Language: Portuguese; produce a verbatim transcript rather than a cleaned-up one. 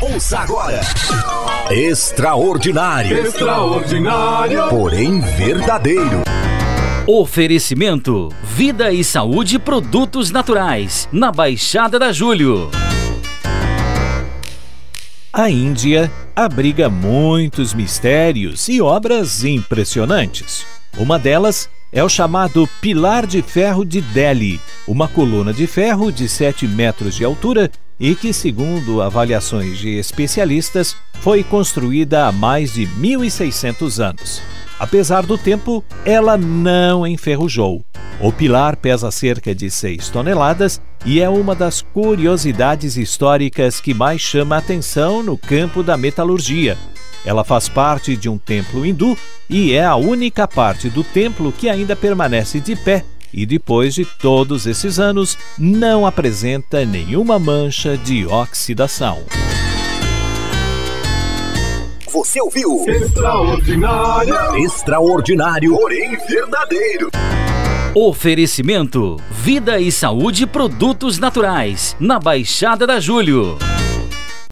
Ouça agora. Extraordinário. Extraordinário. Porém verdadeiro. Oferecimento: Vida e Saúde Produtos Naturais, na Baixada da Júlio. A Índia abriga muitos mistérios e obras impressionantes. Uma delas é o chamado Pilar de Ferro de Delhi, uma coluna de ferro de sete metros de altura e que, segundo avaliações de especialistas, foi construída há mais de mil e seiscentos anos. Apesar do tempo, ela não enferrujou. O pilar pesa cerca de seis toneladas e é uma das curiosidades históricas que mais chama a atenção no campo da metalurgia. Ela faz parte de um templo hindu e é a única parte do templo que ainda permanece de pé e, depois de todos esses anos, não apresenta nenhuma mancha de oxidação. Você ouviu? Extraordinário. Extraordinário, porém verdadeiro. Oferecimento: Vida e Saúde Produtos Naturais, na Baixada da Júlio.